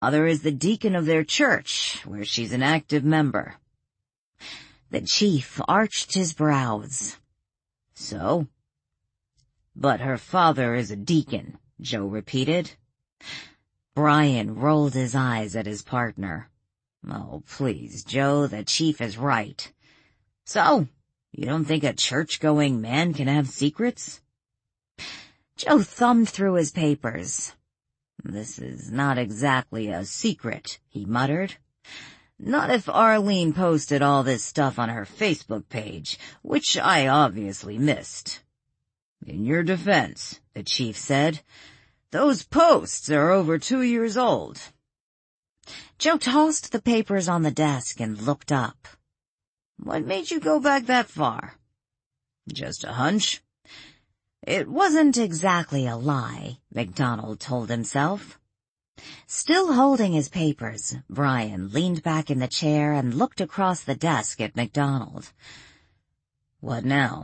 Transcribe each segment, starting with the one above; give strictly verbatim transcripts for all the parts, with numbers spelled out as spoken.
Father is the deacon of their church, where she's an active member." The chief arched his brows. "So?" "But her father is a deacon," Joe repeated. Brian rolled his eyes at his partner. "Oh, please, Joe, the chief is right. So, you don't think a church-going man can have secrets?" Joe thumbed through his papers. "This is not exactly a secret," he muttered. "Not if Arlene posted all this stuff on her Facebook page, which I obviously missed." "In your defense," the chief said, "those posts are over two years old." Joe tossed the papers on the desk and looked up. "What made you go back that far?" "Just a hunch." It wasn't exactly a lie, MacDonald told himself. Still holding his papers, Brian leaned back in the chair and looked across the desk at MacDonald. "What now?"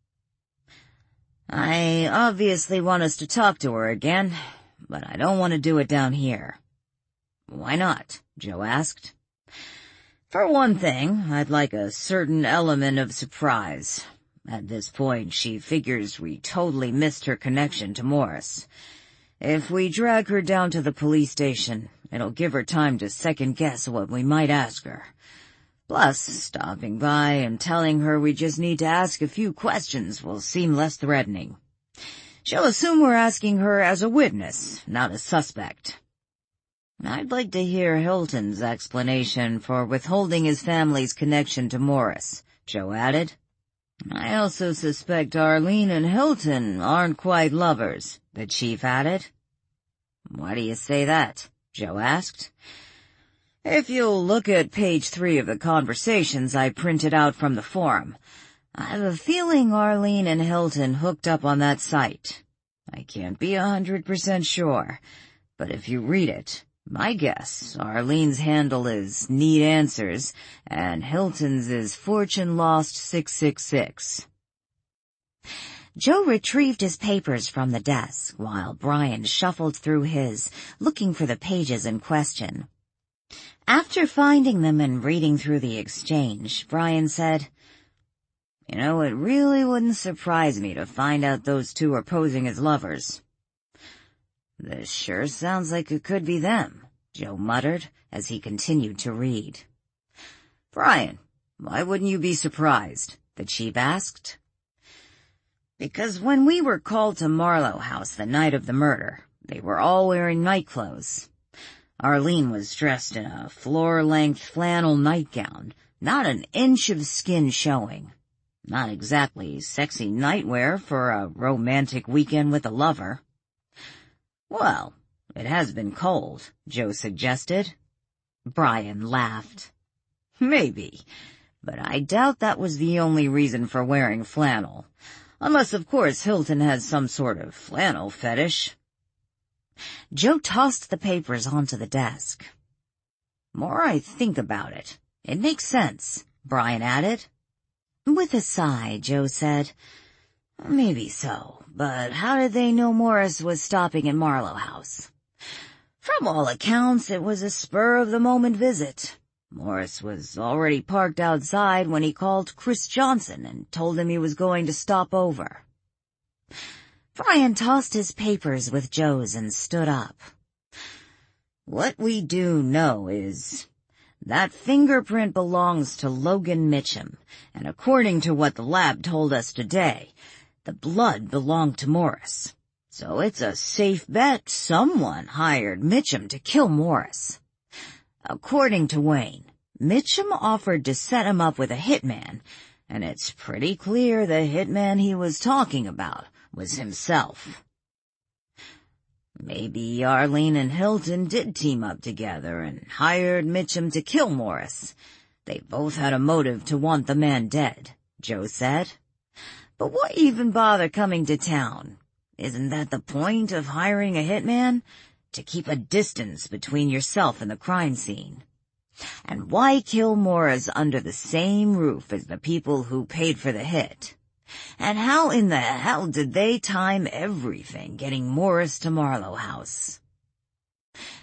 "I obviously want us to talk to her again, but I don't want to do it down here." "Why not?" Joe asked. "For one thing, I'd like a certain element of surprise. At this point, she figures we totally missed her connection to Morris. If we drag her down to the police station, it'll give her time to second-guess what we might ask her. Plus, stopping by and telling her we just need to ask a few questions will seem less threatening. She'll assume we're asking her as a witness, not a suspect." "I'd like to hear Hilton's explanation for withholding his family's connection to Morris," Joe added. "I also suspect Arlene and Hilton aren't quite lovers," the chief added. "Why do you say that?" Joe asked. "If you'll look at page three of the conversations I printed out from the forum, I have a feeling Arlene and Hilton hooked up on that site. I can't be a hundred percent sure, but if you read it, my guess, Arlene's handle is Need Answers, and Hilton's is Fortune Lost six six six. Joe retrieved his papers from the desk, while Brian shuffled through his, looking for the pages in question. After finding them and reading through the exchange, Brian said, "You know, it really wouldn't surprise me to find out those two are posing as lovers." "This sure sounds like it could be them," Joe muttered as he continued to read. "Brian, why wouldn't you be surprised?" the chief asked. "Because when we were called to Marlowe House the night of the murder, they were all wearing night clothes. Arlene was dressed in a floor-length flannel nightgown, not an inch of skin showing. Not exactly sexy nightwear for a romantic weekend with a lover." "Well, it has been cold," Joe suggested. Brian laughed. "Maybe, but I doubt that was the only reason for wearing flannel. Unless, of course, Hilton has some sort of flannel fetish." Joe tossed the papers onto the desk. "More I think about it, it makes sense," Brian added. With a sigh, Joe said, "Maybe so, but how did they know Morris was stopping at Marlowe House?" "From all accounts, it was a spur-of-the-moment visit. Morris was already parked outside when he called Chris Johnson and told him he was going to stop over." Brian tossed his papers with Joe's and stood up. "What we do know is that fingerprint belongs to Logan Mitchum, and according to what the lab told us today, the blood belonged to Morris. So it's a safe bet someone hired Mitchum to kill Morris. According to Wayne, Mitchum offered to set him up with a hitman, and it's pretty clear the hitman he was talking about was himself. Maybe Arlene and Hilton did team up together and hired Mitchum to kill Morris. They both had a motive to want the man dead," Joe said. "But why even bother coming to town? Isn't that the point of hiring a hitman? To keep a distance between yourself and the crime scene. And why kill Morris under the same roof as the people who paid for the hit? And how in the hell did they time everything getting Morris to Marlowe House?"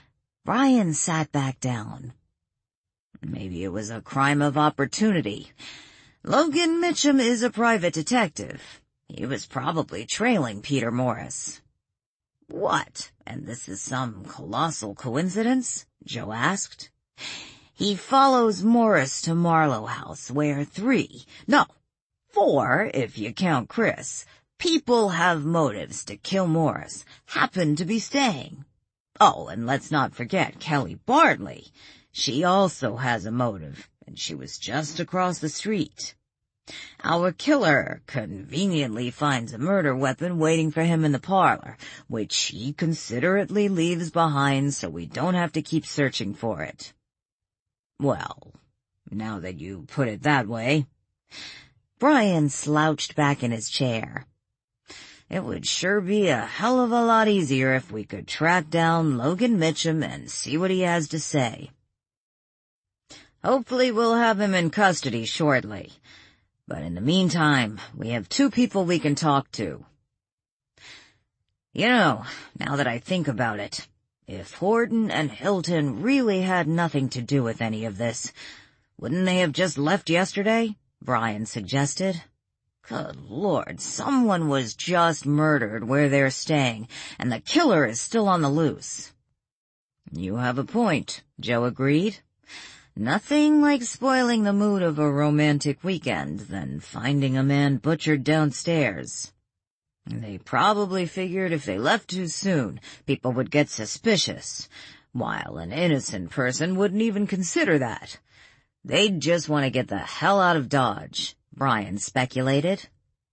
Brian sat back down. Maybe it was a crime of opportunity. Logan Mitchum is a private detective. He was probably trailing Peter Morris. What? And this is some colossal coincidence? Joe asked. He follows Morris to Marlowe House, where three, no, four, if you count Chris, people have motives to kill Morris, happen to be staying. Oh, and let's not forget Kelly Bartley. She also has a motive, and she was just across the street. Our killer conveniently finds a murder weapon waiting for him in the parlor, which he considerately leaves behind so we don't have to keep searching for it. Well, now that you put it that way. Brian slouched back in his chair. It would sure be a hell of a lot easier if we could track down Logan Mitchum and see what he has to say. Hopefully we'll have him in custody shortly. But in the meantime, we have two people we can talk to. You know, now that I think about it, if Horton and Hilton really had nothing to do with any of this, wouldn't they have just left yesterday? Brian suggested. Good Lord, someone was just murdered where they're staying, and the killer is still on the loose. You have a point, Joe agreed. Nothing like spoiling the mood of a romantic weekend than finding a man butchered downstairs. They probably figured if they left too soon, people would get suspicious, while an innocent person wouldn't even consider that. They'd just want to get the hell out of Dodge, Brian speculated.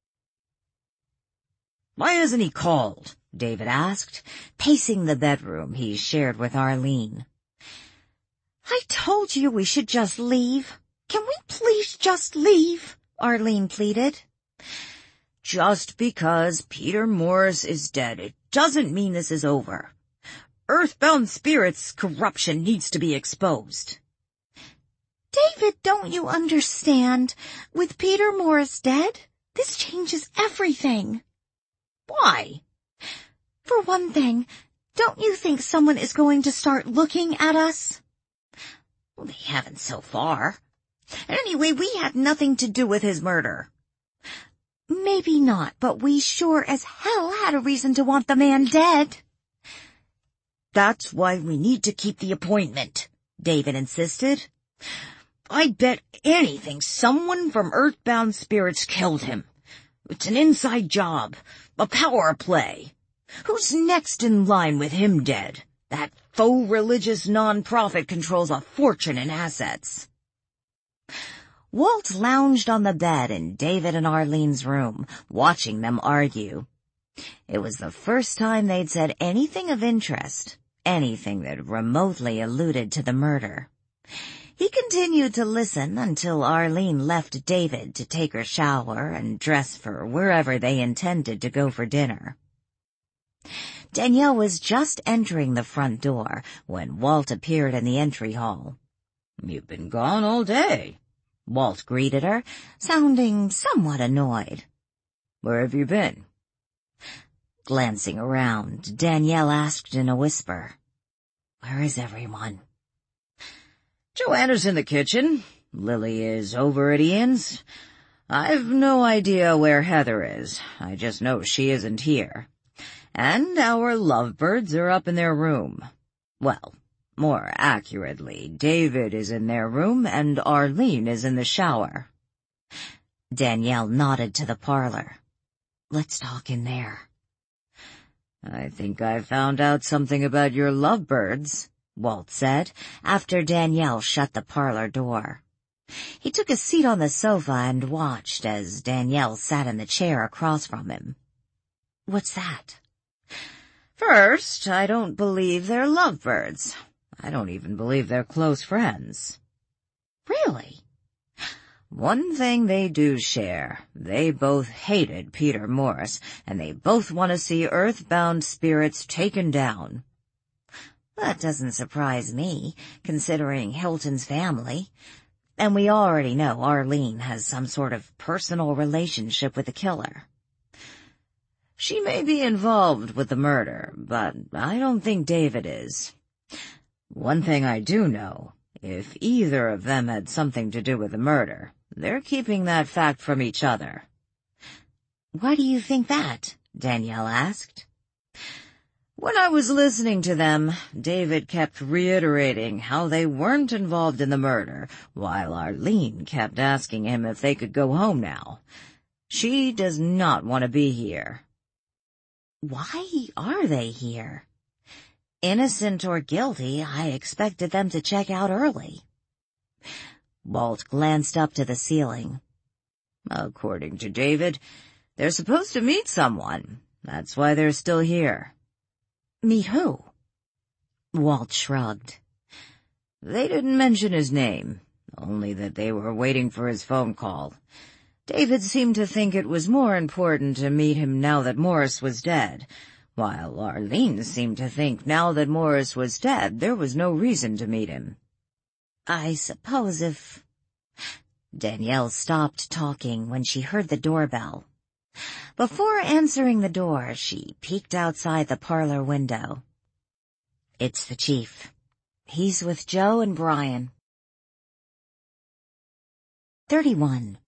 Why hasn't he called? David asked, pacing the bedroom he shared with Arlene. I told you we should just leave. Can we please just leave? Arlene pleaded. Just because Peter Morris is dead, it doesn't mean this is over. Earthbound Spirit's corruption needs to be exposed. David, don't you understand? With Peter Morris dead, this changes everything. Why? For one thing, don't you think someone is going to start looking at us? Well, they haven't so far. Anyway, we had nothing to do with his murder. Maybe not, but we sure as hell had a reason to want the man dead. That's why we need to keep the appointment, David insisted. I bet anything someone from Earthbound Spirits killed him. It's an inside job, a power play. Who's next in line with him dead? That faux religious non-profit controls a fortune in assets. Walt lounged on the bed in David and Arlene's room, watching them argue. It was the first time they'd said anything of interest, anything that remotely alluded to the murder. He continued to listen until Arlene left David to take her shower and dress for wherever they intended to go for dinner. Danielle was just entering the front door when Walt appeared in the entry hall. You've been gone all day, Walt greeted her, sounding somewhat annoyed. Where have you been? Glancing around, Danielle asked in a whisper, Where is everyone? Joanna's in the kitchen. Lily is over at Ian's. I've no idea where Heather is. I just know she isn't here. And our lovebirds are up in their room. Well, more accurately, David is in their room and Arlene is in the shower. Danielle nodded to the parlor. Let's talk in there. I think I found out something about your lovebirds, Walt said, after Danielle shut the parlor door. He took a seat on the sofa and watched as Danielle sat in the chair across from him. What's that? First, I don't believe they're lovebirds. I don't even believe they're close friends. Really? One thing they do share. They both hated Peter Morris, and they both want to see Earthbound Spirits taken down. That doesn't surprise me, considering Hilton's family. And we already know Arlene has some sort of personal relationship with the killer. She may be involved with the murder, but I don't think David is. One thing I do know, if either of them had something to do with the murder, they're keeping that fact from each other." "Why do you think that?" Danielle asked. "When I was listening to them, David kept reiterating how they weren't involved in the murder, while Arlene kept asking him if they could go home now. She does not want to be here." "Why are they here?" "Innocent or guilty, I expected them to check out early." Walt glanced up to the ceiling. "According to David, they're supposed to meet someone. That's why they're still here." "Meet who?" Walt shrugged. "They didn't mention his name, only that they were waiting for his phone call. David seemed to think it was more important to meet him now that Morris was dead, while Arlene seemed to think now that Morris was dead there was no reason to meet him." "I suppose if—" Danielle stopped talking when she heard the doorbell. Before answering the door, she peeked outside the parlor window. "It's the chief. He's with Joe and Brian." thirty-one.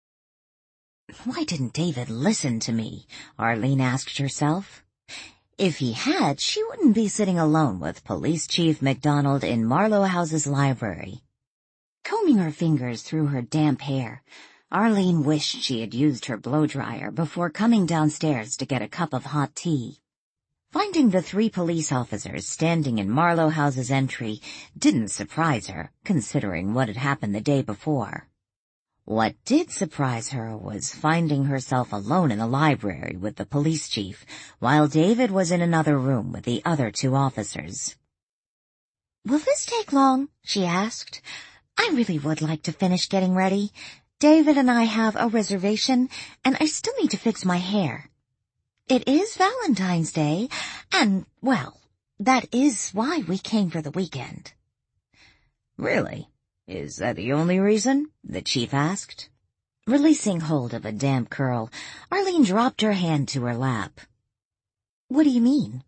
Why didn't David listen to me? Arlene asked herself. If he had, she wouldn't be sitting alone with Police Chief MacDonald in Marlowe House's library. Combing her fingers through her damp hair, Arlene wished she had used her blow-dryer before coming downstairs to get a cup of hot tea. Finding the three police officers standing in Marlowe House's entry didn't surprise her, considering what had happened the day before. What did surprise her was finding herself alone in the library with the police chief, while David was in another room with the other two officers. "Will this take long?" she asked. "I really would like to finish getting ready. David and I have a reservation, and I still need to fix my hair. It is Valentine's Day, and, well, that is why we came for the weekend." "Really? Is that the only reason?" the chief asked. Releasing hold of a damp curl, Arlene dropped her hand to her lap. "What do you mean?"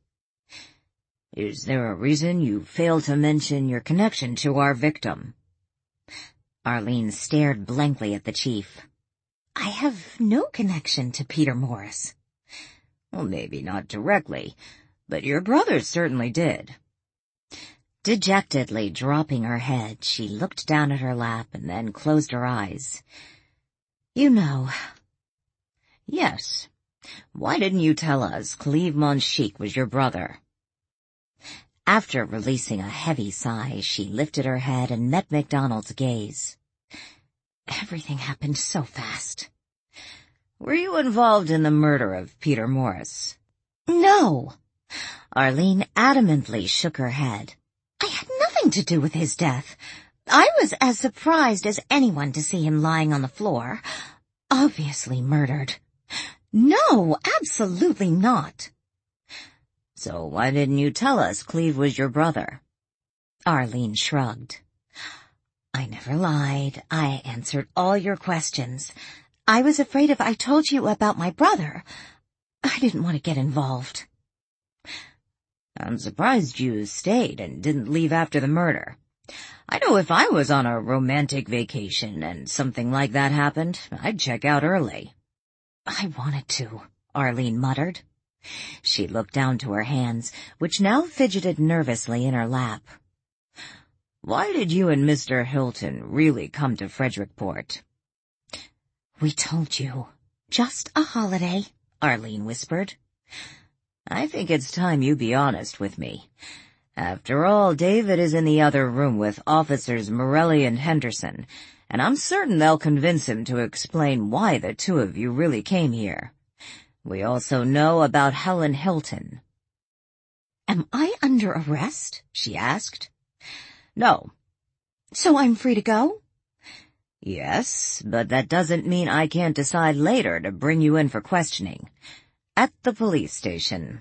"Is there a reason you failed to mention your connection to our victim?" Arlene stared blankly at the chief. "I have no connection to Peter Morris." "Well, maybe not directly, but your brother certainly did." Dejectedly dropping her head, she looked down at her lap and then closed her eyes. "You know." "Yes. Why didn't you tell us Cleve Monchique was your brother?" After releasing a heavy sigh, she lifted her head and met MacDonald's gaze. "Everything happened so fast." "Were you involved in the murder of Peter Morris?" "No." Arlene adamantly shook her head. "I had nothing to do with his death. I was as surprised as anyone to see him lying on the floor. Obviously murdered. No, absolutely not." "So why didn't you tell us Cleve was your brother?" Arlene shrugged. "I never lied. I answered all your questions. I was afraid if I told you about my brother, I didn't want to get involved." "I'm surprised you stayed and didn't leave after the murder. I know if I was on a romantic vacation and something like that happened, I'd check out early." "I wanted to," Arlene muttered. She looked down to her hands, which now fidgeted nervously in her lap. "Why did you and Mister Hilton really come to Frederickport?" "We told you. Just a holiday," Arlene whispered. "I think it's time you be honest with me. After all, David is in the other room with Officers Morelli and Henderson, and I'm certain they'll convince him to explain why the two of you really came here. We also know about Helen Hilton." "Am I under arrest?" she asked. "No." "So I'm free to go?" "Yes, but that doesn't mean I can't decide later to bring you in for questioning. At the police station."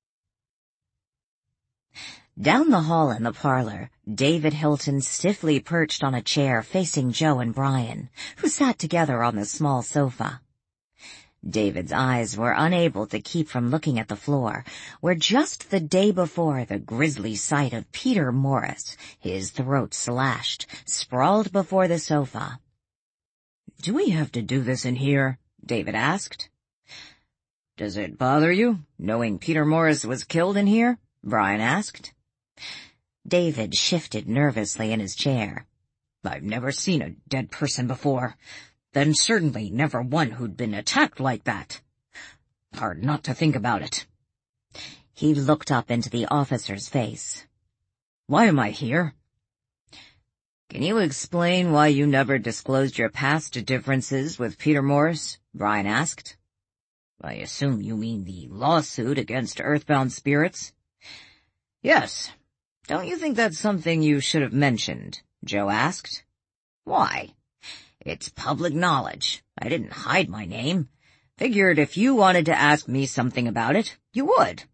Down the hall in the parlor, David Hilton stiffly perched on a chair facing Joe and Brian, who sat together on the small sofa. David's eyes were unable to keep from looking at the floor, where just the day before the grisly sight of Peter Morris, his throat slashed, sprawled before the sofa. "Do we have to do this in here?" David asked. "Does it bother you, knowing Peter Morris was killed in here?" Brian asked. David shifted nervously in his chair. "I've never seen a dead person before. Then certainly never one who'd been attacked like that. Hard not to think about it." He looked up into the officer's face. "Why am I here?" "Can you explain why you never disclosed your past differences with Peter Morris?" Brian asked. "I assume you mean the lawsuit against Earthbound Spirits?" "Yes. Don't you think that's something you should have mentioned?" Joe asked. "Why? It's public knowledge. I didn't hide my name. Figured if you wanted to ask me something about it, you would."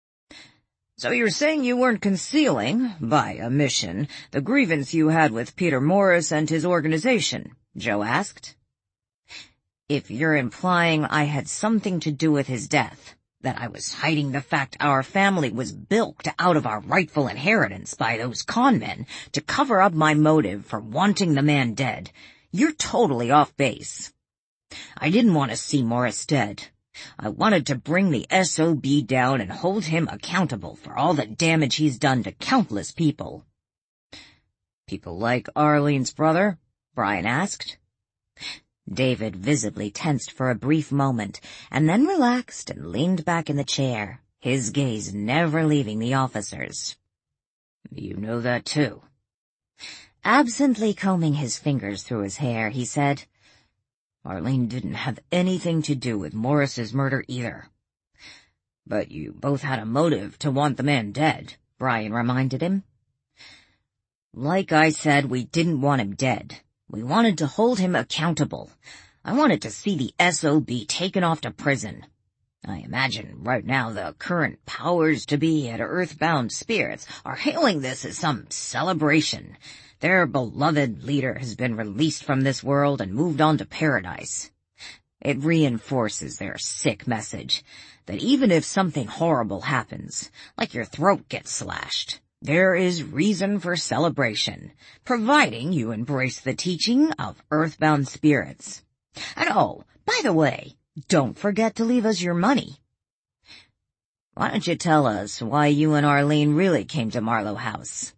"So you're saying you weren't concealing, by omission, the grievance you had with Peter Morris and his organization?" Joe asked. "If you're implying I had something to do with his death, that I was hiding the fact our family was bilked out of our rightful inheritance by those con men to cover up my motive for wanting the man dead, you're totally off base. I didn't want to see Morris dead. I wanted to bring the S O B down and hold him accountable for all the damage he's done to countless people." "People like Arlene's brother?" Brian asked. David visibly tensed for a brief moment, and then relaxed and leaned back in the chair, his gaze never leaving the officer's. "You know that too." Absently combing his fingers through his hair, he said, "Arlene didn't have anything to do with Morris's murder either." "But you both had a motive to want the man dead," Brian reminded him. "Like I said, we didn't want him dead. We wanted to hold him accountable. I wanted to see the S O B taken off to prison. I imagine right now the current powers-to-be at Earthbound Spirits are hailing this as some celebration. Their beloved leader has been released from this world and moved on to paradise. It reinforces their sick message that even if something horrible happens, like your throat gets slashed, there is reason for celebration, providing you embrace the teaching of Earthbound Spirits. And oh, by the way, don't forget to leave us your money." "Why don't you tell us why you and Arlene really came to Marlowe House?"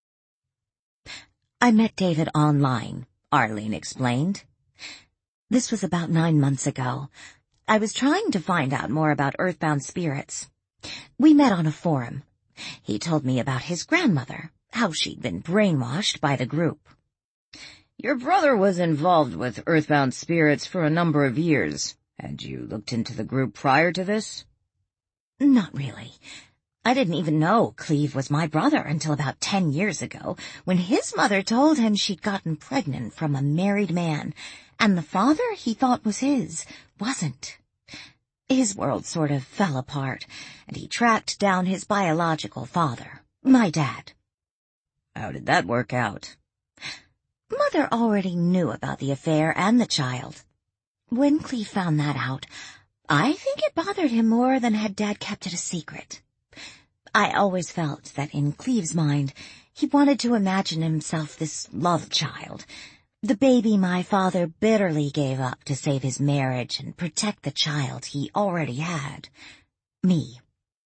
"I met David online," Arlene explained. "This was about nine months ago. I was trying to find out more about Earthbound Spirits. We met on a forum. He told me about his grandmother, how she'd been brainwashed by the group." "Your brother was involved with Earthbound Spirits for a number of years. Had you looked into the group prior to this?" "Not really. I didn't even know Cleve was my brother until about ten years ago, when his mother told him she'd gotten pregnant from a married man, and the father he thought was his wasn't. His world sort of fell apart, and he tracked down his biological father, my dad." "How did that work out?" "Mother already knew about the affair and the child. When Cleve found that out, I think it bothered him more than had Dad kept it a secret. I always felt that in Cleve's mind, he wanted to imagine himself this love child, the baby my father bitterly gave up to save his marriage and protect the child he already had. Me."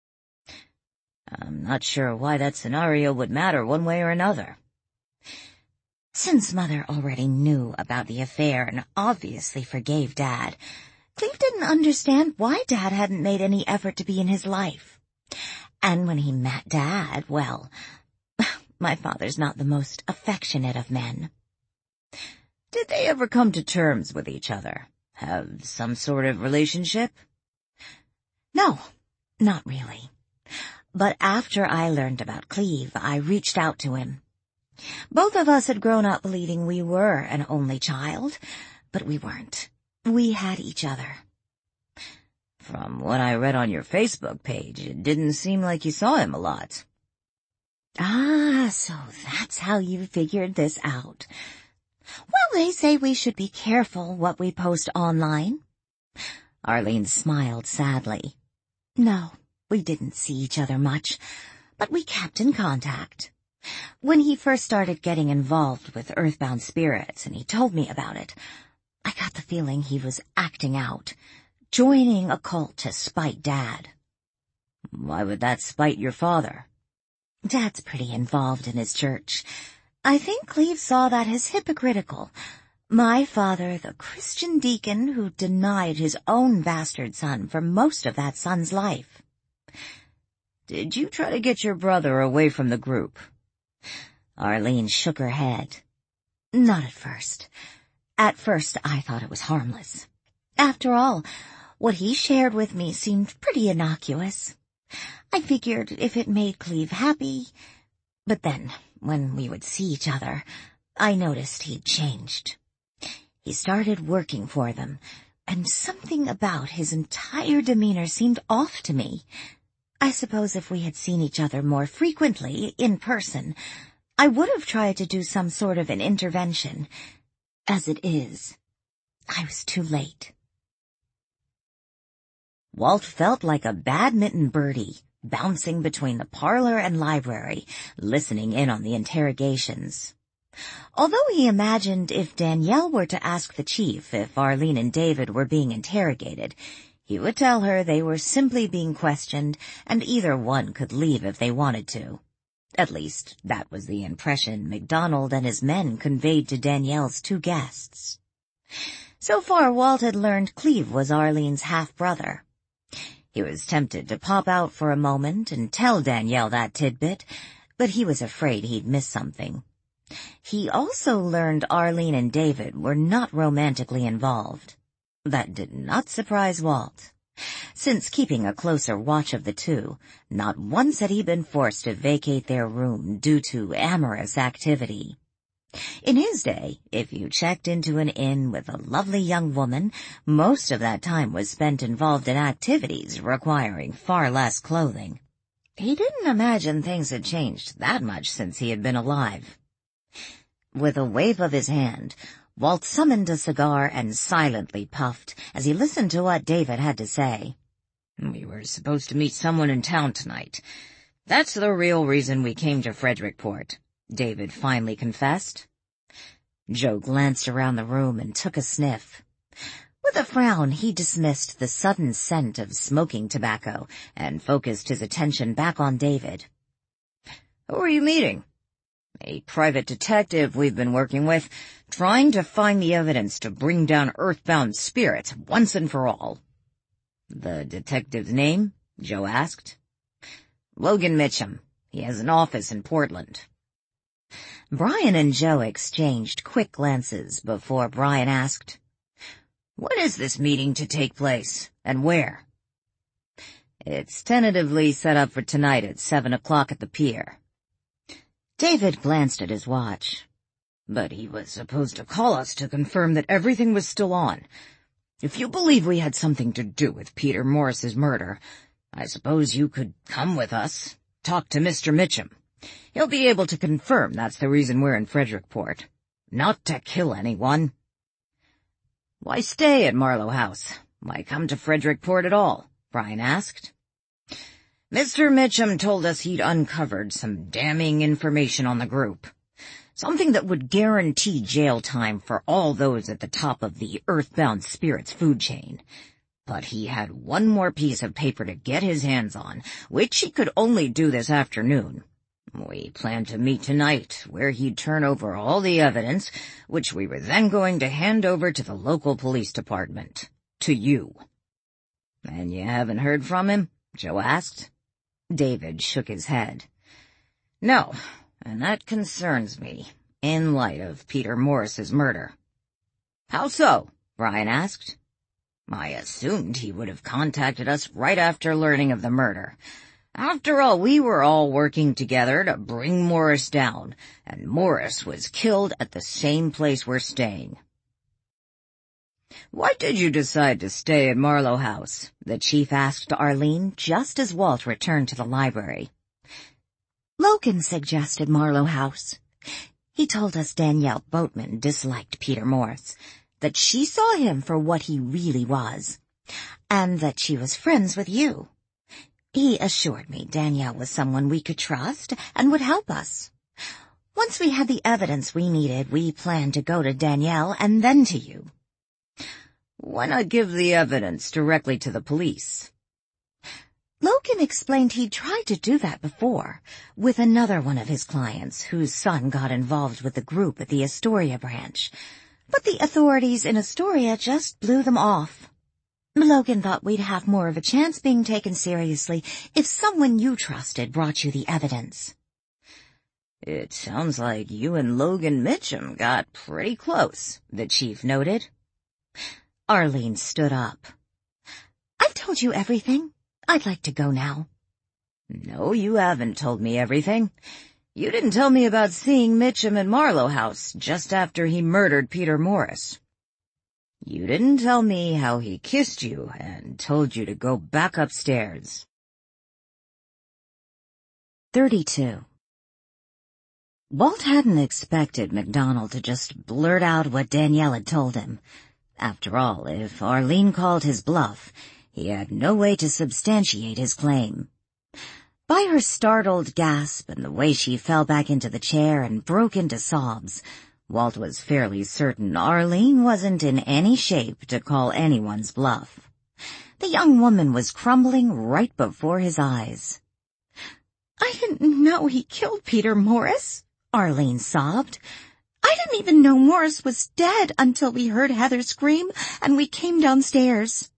"I'm not sure why that scenario would matter one way or another." "Since Mother already knew about the affair and obviously forgave Dad, Cleve didn't understand why Dad hadn't made any effort to be in his life. And when he met Dad, well, my father's not the most affectionate of men." "Did they ever come to terms with each other? Have some sort of relationship?" "No, not really. But after I learned about Cleve, I reached out to him. Both of us had grown up believing we were an only child, but we weren't. We had each other." "From what I read on your Facebook page, it didn't seem like you saw him a lot." "Ah, so that's how you figured this out. Well, they say we should be careful what we post online. Arlene smiled sadly. No, we didn't see each other much, but we kept in contact. When he first started getting involved with earthbound spirits and he told me about it, I got the feeling he was acting out, joining a cult to spite Dad. Why would that spite your father? Dad's pretty involved in his church. I think Cleve saw that as hypocritical. My father, the Christian deacon who denied his own bastard son for most of that son's life. Did you try to get your brother away from the group? Arlene shook her head. Not at first. At first I thought it was harmless. After all, what he shared with me seemed pretty innocuous. I figured if it made Cleve happy. But then, when we would see each other, I noticed he'd changed. He started working for them, and something about his entire demeanor seemed off to me. I suppose if we had seen each other more frequently, in person, I would have tried to do some sort of an intervention. As it is, I was too late. Walt felt like a badminton birdie, bouncing between the parlor and library, listening in on the interrogations. Although he imagined if Danielle were to ask the chief if Arlene and David were being interrogated, he would tell her they were simply being questioned and either one could leave if they wanted to. At least, that was the impression MacDonald and his men conveyed to Danielle's two guests. So far, Walt had learned Cleve was Arlene's half-brother. He was tempted to pop out for a moment and tell Danielle that tidbit, but he was afraid he'd miss something. He also learned Arlene and David were not romantically involved. That did not surprise Walt. Since keeping a closer watch of the two, not once had he been forced to vacate their room due to amorous activity. In his day, if you checked into an inn with a lovely young woman, most of that time was spent involved in activities requiring far less clothing. He didn't imagine things had changed that much since he had been alive. With a wave of his hand, Walt summoned a cigar and silently puffed as he listened to what David had to say. We were supposed to meet someone in town tonight. That's the real reason we came to Frederickport, David finally confessed. Joe glanced around the room and took a sniff. With a frown, he dismissed the sudden scent of smoking tobacco and focused his attention back on David. Who are you meeting? A private detective we've been working with, trying to find the evidence to bring down earthbound spirits once and for all. The detective's name? Joe asked. Logan Mitchum. He has an office in Portland. Brian and Joe exchanged quick glances before Brian asked, When is this meeting to take place, and where? It's tentatively set up for tonight at seven o'clock at the pier. David glanced at his watch. But he was supposed to call us to confirm that everything was still on. If you believe we had something to do with Peter Morris's murder, I suppose you could come with us, talk to Mister Mitchum. He'll be able to confirm that's the reason we're in Frederickport. Not to kill anyone. Why stay at Marlowe House? Why come to Frederickport at all? Brian asked. Mister Mitchum told us he'd uncovered some damning information on the group. Something that would guarantee jail time for all those at the top of the Earthbound Spirits food chain. But he had one more piece of paper to get his hands on, which he could only do this afternoon. We planned to meet tonight, where he'd turn over all the evidence, which we were then going to hand over to the local police department. To you. And you haven't heard from him? Joe asked. David shook his head. No, and that concerns me, in light of Peter Morris's murder. How so? Brian asked. I assumed he would have contacted us right after learning of the murder. After all, we were all working together to bring Morris down, and Morris was killed at the same place we're staying. Why did you decide to stay at Marlowe House? The chief asked Arlene just as Walt returned to the library. Logan suggested Marlowe House. He told us Danielle Boatman disliked Peter Morris, that she saw him for what he really was, and that she was friends with you. He assured me Danielle was someone we could trust and would help us. Once we had the evidence we needed, we planned to go to Danielle and then to you. Why not give the evidence directly to the police? Logan explained he'd tried to do that before, with another one of his clients whose son got involved with the group at the Astoria branch. But the authorities in Astoria just blew them off. Logan thought we'd have more of a chance being taken seriously if someone you trusted brought you the evidence. It sounds like you and Logan Mitchum got pretty close, the chief noted. Arlene stood up. I've told you everything. I'd like to go now. No, you haven't told me everything. You didn't tell me about seeing Mitchum at Marlowe House just after he murdered Peter Morris. You didn't tell me how he kissed you and told you to go back upstairs. thirty-two. Walt hadn't expected MacDonald to just blurt out what Danielle had told him. After all, if Arlene called his bluff, he had no way to substantiate his claim. By her startled gasp and the way she fell back into the chair and broke into sobs, Walt was fairly certain Arlene wasn't in any shape to call anyone's bluff. The young woman was crumbling right before his eyes. I didn't know he killed Peter Morris, Arlene sobbed. I didn't even know Morris was dead until we heard Heather scream and we came downstairs.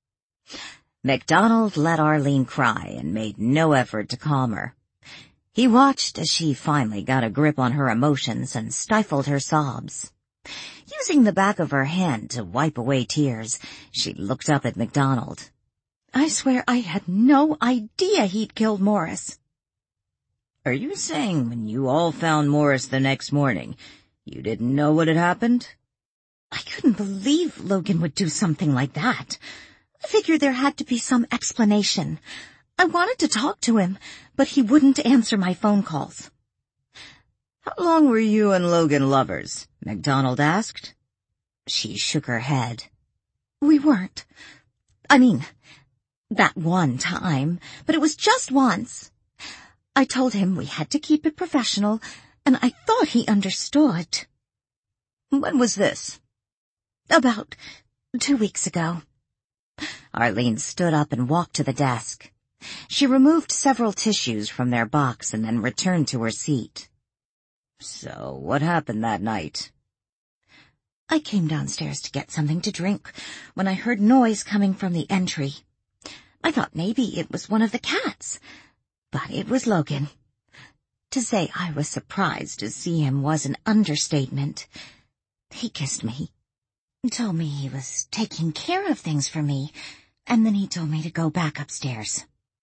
MacDonald let Arlene cry and made no effort to calm her. He watched as she finally got a grip on her emotions and stifled her sobs. Using the back of her hand to wipe away tears, she looked up at MacDonald. I swear I had no idea he'd killed Morris. Are you saying when you all found Morris the next morning, you didn't know what had happened? I couldn't believe Logan would do something like that. I figured there had to be some explanation. I wanted to talk to him, but he wouldn't answer my phone calls. How long were you and Logan lovers? MacDonald asked. She shook her head. We weren't. I mean, that one time, but it was just once. I told him we had to keep it professional, and I thought he understood. When was this? About two weeks ago. Arlene stood up and walked to the desk. She removed several tissues from their box and then returned to her seat. So, what happened that night? I came downstairs to get something to drink when I heard noise coming from the entry. I thought maybe it was one of the cats, but it was Logan. To say I was surprised to see him was an understatement. He kissed me, told me he was taking care of things for me, and then he told me to go back upstairs.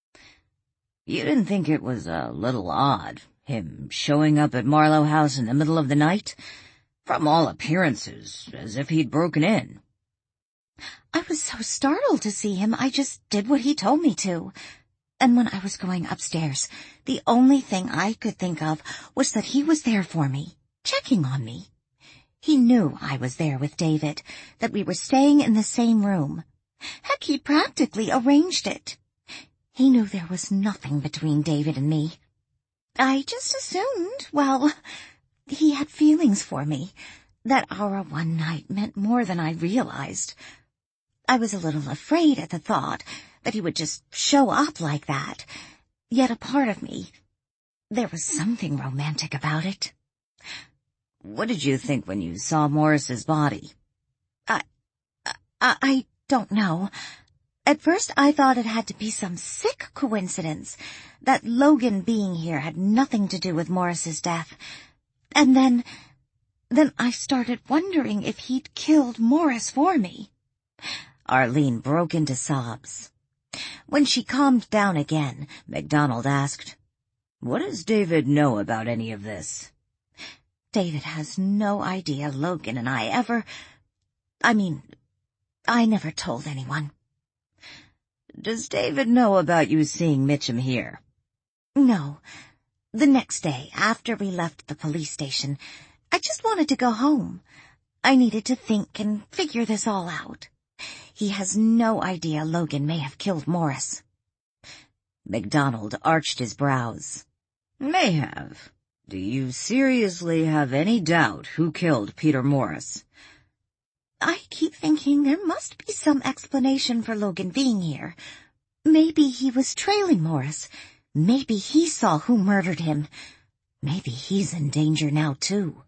You didn't think it was a little odd, him showing up at Marlowe House in the middle of the night? From all appearances, as if he'd broken in. I was so startled to see him, I just did what he told me to. And when I was going upstairs, the only thing I could think of was that he was there for me, checking on me. He knew I was there with David, that we were staying in the same room. Heck, he practically arranged it. He knew there was nothing between David and me. I just assumed, well, he had feelings for me, that our one night meant more than I realized. I was a little afraid at the thought that he would just show up like that, yet a part of me, there was something romantic about it. What did you think when you saw Morris's body? I, I, I don't know. At first I thought it had to be some sick coincidence, that Logan being here had nothing to do with Morris's death. And then, then I started wondering if he'd killed Morris for me. Arlene broke into sobs. When she calmed down again, MacDonald asked, "What does David know about any of this?" David has no idea Logan and I ever... I mean, I never told anyone. Does David know about you seeing Mitchum here? No. The next day, after we left the police station, I just wanted to go home. I needed to think and figure this all out. He has no idea Logan may have killed Morris. MacDonald arched his brows. May have. Do you seriously have any doubt who killed Peter Morris? I keep thinking there must be some explanation for Logan being here. Maybe he was trailing Morris. Maybe he saw who murdered him. Maybe he's in danger now, too.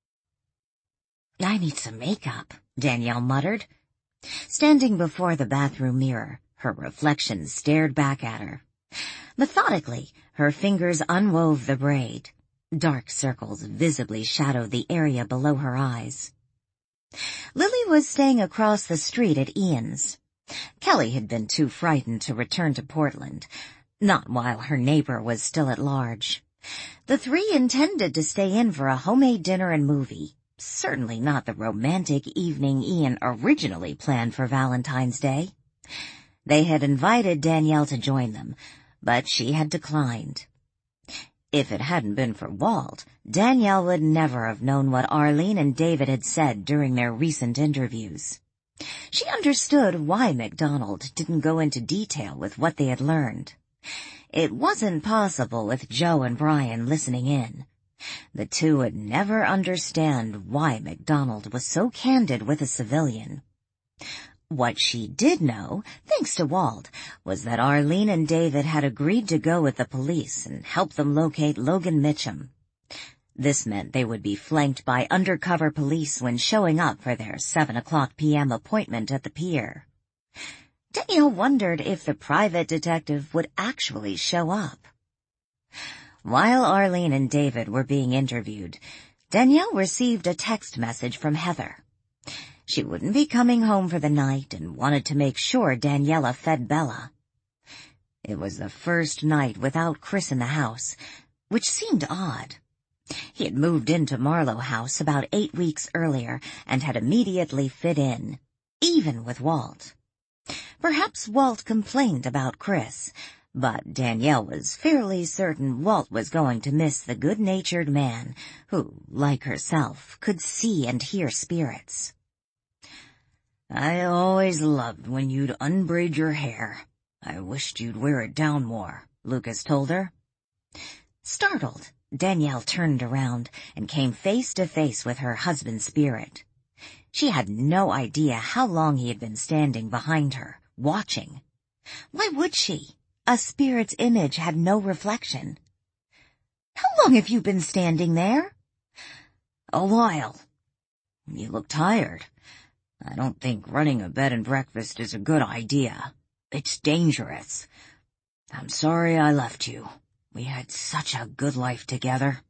I need some makeup, Danielle muttered. Standing before the bathroom mirror, her reflection stared back at her. Methodically, her fingers unwove the braid. Dark circles visibly shadowed the area below her eyes. Lily was staying across the street at Ian's. Kelly had been too frightened to return to Portland, not while her neighbor was still at large. The three intended to stay in for a homemade dinner and movie, certainly not the romantic evening Ian originally planned for Valentine's Day. They had invited Danielle to join them, but she had declined. If it hadn't been for Walt, Danielle would never have known what Arlene and David had said during their recent interviews. She understood why MacDonald didn't go into detail with what they had learned. It wasn't possible with Joe and Brian listening in. The two would never understand why MacDonald was so candid with a civilian. What she did know, thanks to Walt, was that Arlene and David had agreed to go with the police and help them locate Logan Mitchum. This meant they would be flanked by undercover police when showing up for their seven o'clock p m appointment at the pier. Danielle wondered if the private detective would actually show up. While Arlene and David were being interviewed, Danielle received a text message from Heather. She wouldn't be coming home for the night and wanted to make sure Daniela fed Bella. It was the first night without Chris in the house, which seemed odd. He had moved into Marlowe House about eight weeks earlier and had immediately fit in, even with Walt. Perhaps Walt complained about Chris, but Danielle was fairly certain Walt was going to miss the good-natured man who, like herself, could see and hear spirits. I always loved when you'd unbraid your hair. I wished you'd wear it down more, Lucas told her. Startled, Danielle turned around and came face to face with her husband's spirit. She had no idea how long he had been standing behind her, watching. Why would she? A spirit's image had no reflection. How long have you been standing there? A while. You look tired. I don't think running a bed and breakfast is a good idea. It's dangerous. I'm sorry I left you. We had such a good life together.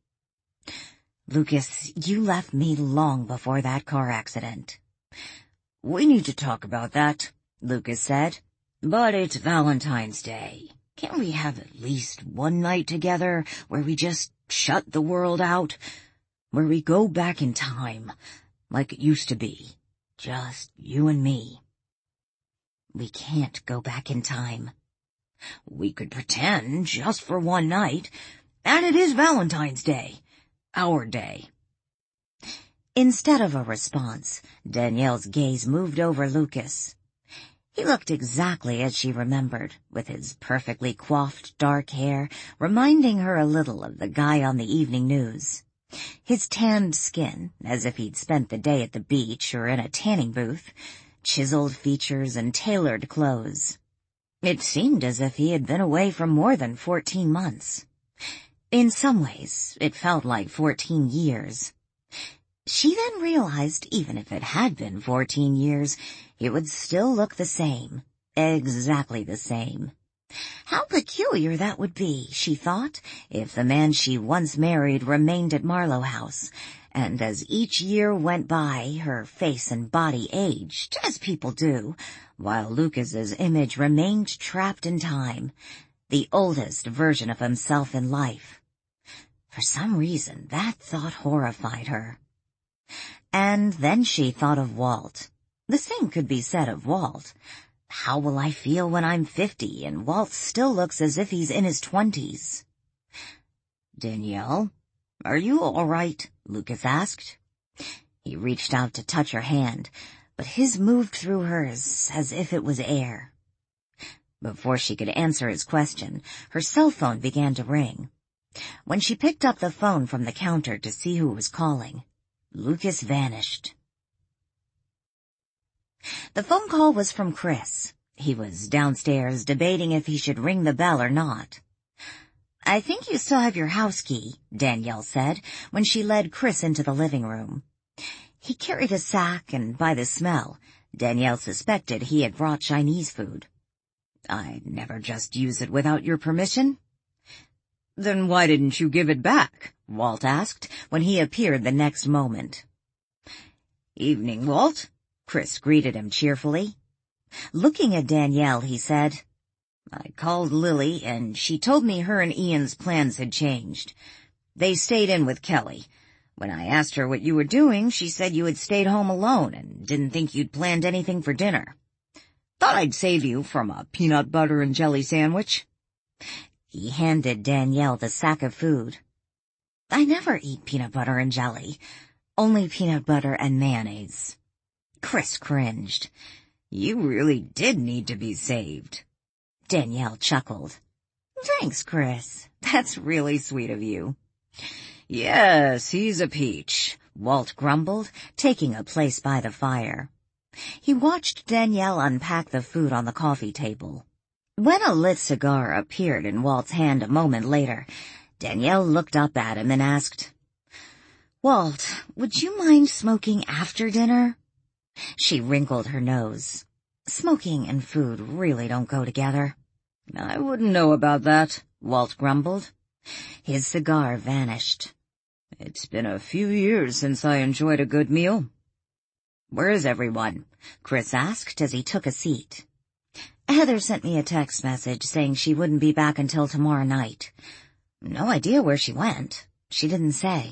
Lucas, you left me long before that car accident. We need to talk about that, Lucas said. But it's Valentine's Day. Can't we have at least one night together where we just shut the world out? Where we go back in time, like it used to be. Just you and me. We can't go back in time. We could pretend just for one night, and it is Valentine's Day. Our day. Instead of a response, Danielle's gaze moved over Lucas. He looked exactly as she remembered, with his perfectly coiffed dark hair, reminding her a little of the guy on the evening news. His tanned skin, as if he'd spent the day at the beach or in a tanning booth, chiseled features and tailored clothes. It seemed as if he had been away for more than fourteen months. In some ways, it felt like fourteen years. She then realized even if it had been fourteen years, it would still look the same, exactly the same. How peculiar that would be, she thought, if the man she once married remained at Marlowe House, and as each year went by, her face and body aged, as people do, while Lucas's image remained trapped in time, the oldest version of himself in life. For some reason, that thought horrified her. And then she thought of Walt. The same could be said of Walt. How will I feel when I'm fifty and Walt still looks as if he's in his twenties? Danielle, are you all right? Lucas asked. He reached out to touch her hand, but his moved through hers as if it was air. Before she could answer his question, her cell phone began to ring. When she picked up the phone from the counter to see who was calling, Lucas vanished. The phone call was from Chris. He was downstairs debating if he should ring the bell or not. "I think you still have your house key," Danielle said when she led Chris into the living room. He carried a sack, and by the smell, Danielle suspected he had brought Chinese food. "I'd never just use it without your permission." "Then why didn't you give it back?" Walt asked when he appeared the next moment. "Evening, Walt," Chris greeted him cheerfully. Looking at Danielle, he said, "I called Lily, and she told me her and Ian's plans had changed. They stayed in with Kelly. When I asked her what you were doing, she said you had stayed home alone and didn't think you'd planned anything for dinner. Thought I'd save you from a peanut butter and jelly sandwich." He handed Danielle the sack of food. "I never eat peanut butter and jelly, only peanut butter and mayonnaise." Chris cringed. "You really did need to be saved." Danielle chuckled. "Thanks, Chris. That's really sweet of you." "Yes, he's a peach," Walt grumbled, taking a place by the fire. He watched Danielle unpack the food on the coffee table. When a lit cigar appeared in Walt's hand a moment later, Danielle looked up at him and asked, "Walt, would you mind smoking after dinner?" She wrinkled her nose. Smoking and food really don't go together. "I wouldn't know about that," Walt grumbled. His cigar vanished. "It's been a few years since I enjoyed a good meal." "Where is everyone?" Chris asked as he took a seat. "Heather sent me a text message saying she wouldn't be back until tomorrow night. No idea where she went. She didn't say."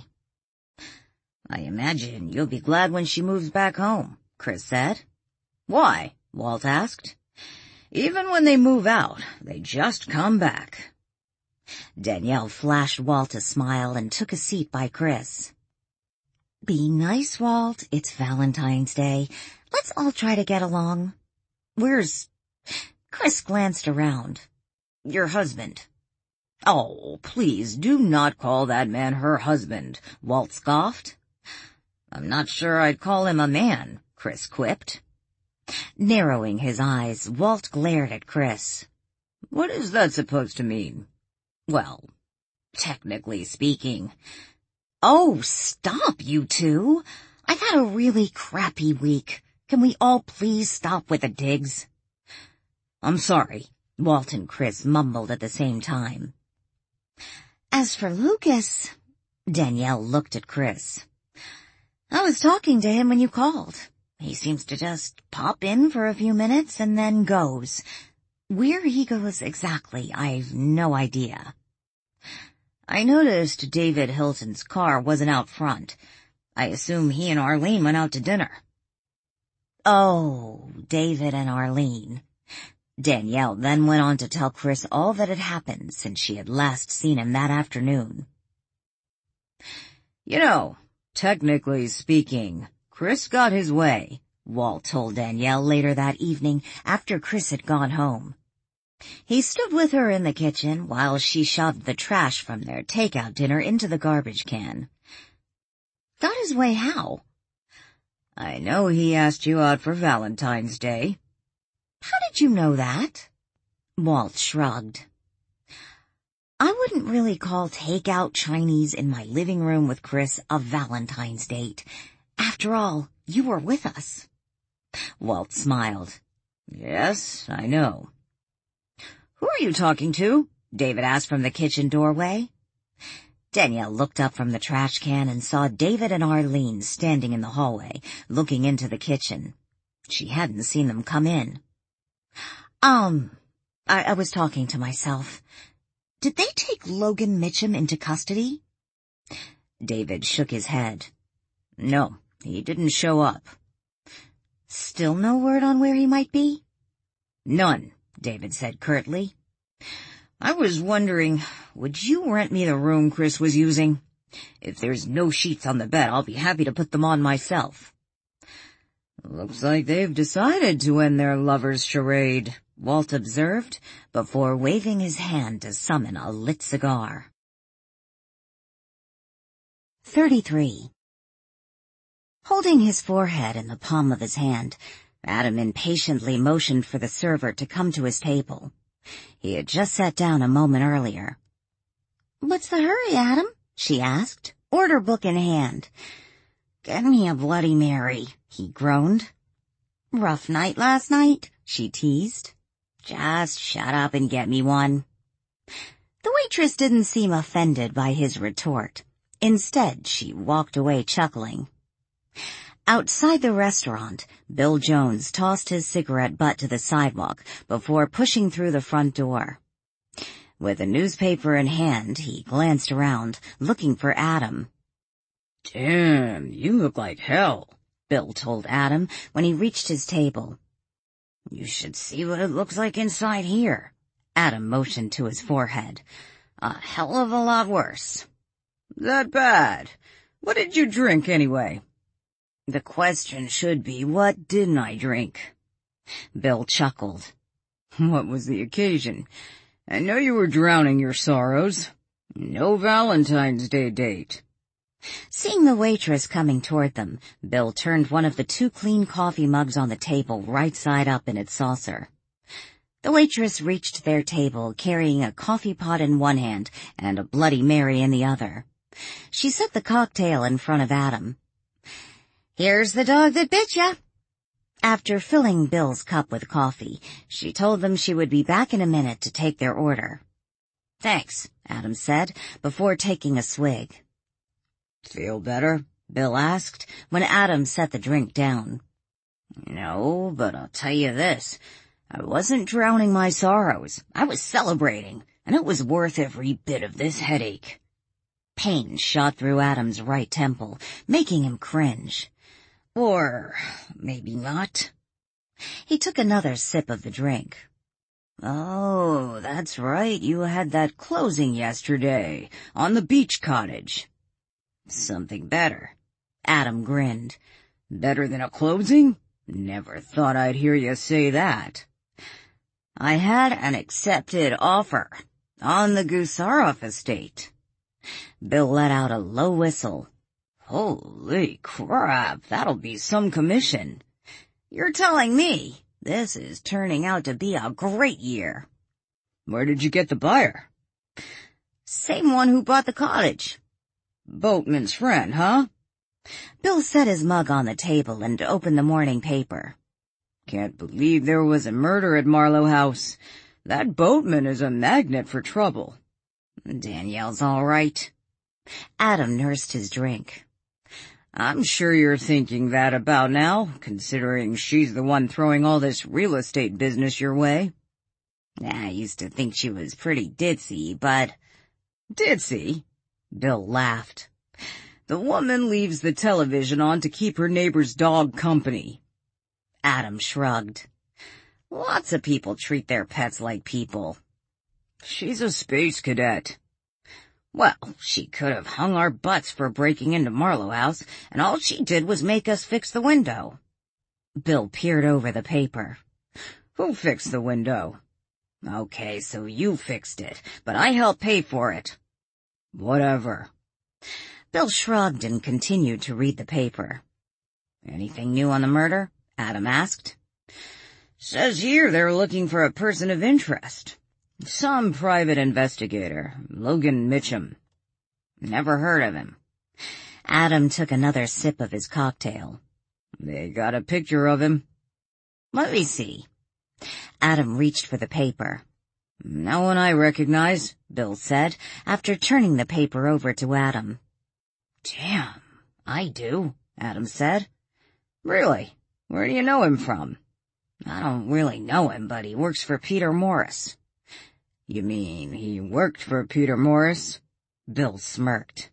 "I imagine you'll be glad when she moves back home," Chris said. "Why?" Walt asked. "Even when they move out, they just come back." Danielle flashed Walt a smile and took a seat by Chris. "Be nice, Walt. It's Valentine's Day. Let's all try to get along." "Where's—" Chris glanced around. "Your husband." "Oh, please do not call that man her husband," Walt scoffed. "I'm not sure I'd call him a man," Chris quipped. Narrowing his eyes, Walt glared at Chris. "What is that supposed to mean?" "Well, technically speaking." "Oh, stop, you two. I've had a really crappy week. Can we all please stop with the digs?" "I'm sorry," Walt and Chris mumbled at the same time. "As for Lucas," Danielle looked at Chris. "I was talking to him when you called. He seems to just pop in for a few minutes and then goes. Where he goes exactly, I've no idea." "I noticed David Hilton's car wasn't out front. I assume he and Arlene went out to dinner." "Oh, David and Arlene." Danielle then went on to tell Chris all that had happened since she had last seen him that afternoon. "You know, technically speaking, Chris got his way," Walt told Danielle later that evening after Chris had gone home. He stood with her in the kitchen while she shoved the trash from their takeout dinner into the garbage can. "Got his way how?" "I know he asked you out for Valentine's Day." "How did you know that?" Walt shrugged. "I wouldn't really call takeout Chinese in my living room with Chris a Valentine's date. After all, you were with us." Walt smiled. "Yes, I know." "Who are you talking to?" David asked from the kitchen doorway. Danielle looked up from the trash can and saw David and Arlene standing in the hallway, looking into the kitchen. She hadn't seen them come in. Um, I, I was talking to myself. Did they take Logan Mitchum into custody?" David shook his head. "No, he didn't show up." "Still no word on where he might be?" "None," David said curtly. "I was wondering, would you rent me the room Chris was using? If there's no sheets on the bed, I'll be happy to put them on myself." Looks like they've decided to end their lover's charade, Walt observed, before waving his hand to summon a lit cigar. thirty-three. Holding his forehead in the palm of his hand, Adam impatiently motioned for the server to come to his table. He had just sat down a moment earlier. "What's the hurry, Adam?" she asked, order book in hand. "Get me a Bloody Mary," he groaned. "Rough night last night?" she teased. "Just shut up and get me one." The waitress didn't seem offended by his retort. Instead, she walked away chuckling. Outside the restaurant, Bill Jones tossed his cigarette butt to the sidewalk before pushing through the front door. With a newspaper in hand, he glanced around, looking for Adam. "Damn, you look like hell," Bill told Adam when he reached his table. "You should see what it looks like inside here." Adam motioned to his forehead. "A hell of a lot worse." "That bad? What did you drink anyway?" "The question should be, what didn't I drink?" Bill chuckled. "What was the occasion? I know you were drowning your sorrows. No Valentine's Day date." Seeing the waitress coming toward them, Bill turned one of the two clean coffee mugs on the table right side up in its saucer. The waitress reached their table carrying a coffee pot in one hand and a Bloody Mary in the other. She set the cocktail in front of Adam. "Here's the dog that bit ya." After filling Bill's cup with coffee, she told them she would be back in a minute to take their order. "Thanks," Adam said, before taking a swig. "Feel better?" Bill asked, when Adam set the drink down. "No, but I'll tell you this. I wasn't drowning my sorrows. I was celebrating, and it was worth every bit of this headache." Pain shot through Adam's right temple, making him cringe. Or maybe not. He took another sip of the drink. "Oh, that's right, you had that closing yesterday, on the beach cottage." "Something better." Adam grinned. "Better than a closing? Never thought I'd hear you say that." "I had an accepted offer, on the Gusarov estate." Bill let out a low whistle. "Holy crap, that'll be some commission." "You're telling me. This is turning out to be a great year." "Where did you get the buyer?" "Same one who bought the cottage." "Boatman's friend, huh?" Bill set his mug on the table and opened the morning paper. "Can't believe there was a murder at Marlowe House. That Boatman is a magnet for trouble." "Danielle's all right." Adam nursed his drink. "I'm sure you're thinking that about now, considering she's the one throwing all this real estate business your way." "I used to think she was pretty ditzy, but—" "Ditzy?" Bill laughed. "The woman leaves the television on to keep her neighbor's dog company." Adam shrugged. "Lots of people treat their pets like people." "She's a space cadet." "Well, she could have hung our butts for breaking into Marlowe House, and all she did was make us fix the window." Bill peered over the paper. "Who fixed the window?" "Okay, so you fixed it, but I helped pay for it." "Whatever." Bill shrugged and continued to read the paper. "Anything new on the murder?" Adam asked. "Says here they're looking for a person of interest. Some private investigator, Logan Mitchum." "Never heard of him." Adam took another sip of his cocktail. "They got a picture of him." "Let me see." Adam reached for the paper. "No one I recognize," Bill said, after turning the paper over to Adam. "Damn, I do," Adam said. "Really? Where do you know him from?" "I don't really know him, but he works for Peter Morris." "You mean he worked for Peter Morris?" Bill smirked.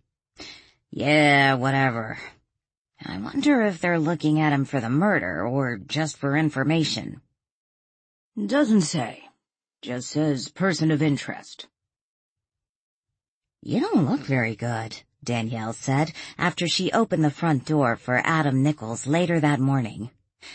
"Yeah, whatever. I wonder if they're looking at him for the murder or just for information." "Doesn't say. Just says person of interest." "You don't look very good," Danielle said after she opened the front door for Adam Nichols later that morning.